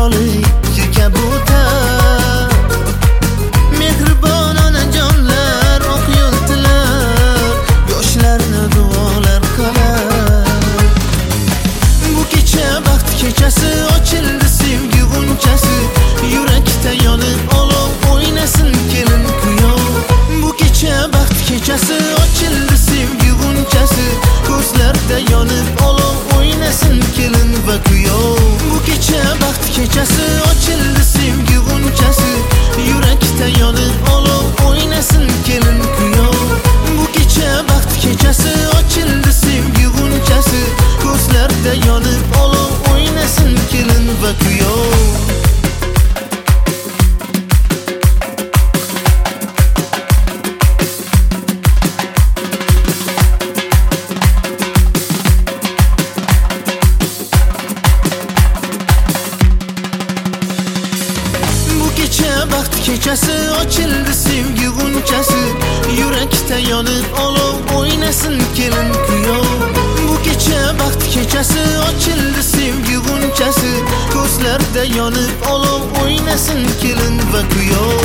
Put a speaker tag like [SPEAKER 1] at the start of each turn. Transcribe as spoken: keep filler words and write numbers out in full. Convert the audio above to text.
[SPEAKER 1] misoli kabutar. Mehribon onajonlar o'qiyotdilar, yoshlarni duolar qilar. Bu kecha baxt kechasi, ochildi sevgi g'unchasi, yurakda yonib olov o'ynasin kelin kuyov. Bu kecha baxt kechasi, ochildi sevgi g'unchasi, ko'zlarda yonib olov o'ynasin kelin va kuyov. Bu kecha baxt kechasi, ochildi sevgi g'unchasi, yurakda yonib olov o'ynasin kelin kuyov. Bu kecha baxt kechasi, ochildi sevgi g'unchasi, ko'zlarda yonib olov o'ynasin kelin va kuyov. Baxt kechasi, ochildi sevgi g'unchasi, yurakda yonib olov o'ynasin kelin kuyov. Bu kecha baxt kechasi, ochildi sevgi g'unchasi, ko'zlarda yonib olov o'ynasin kelin va kuyov.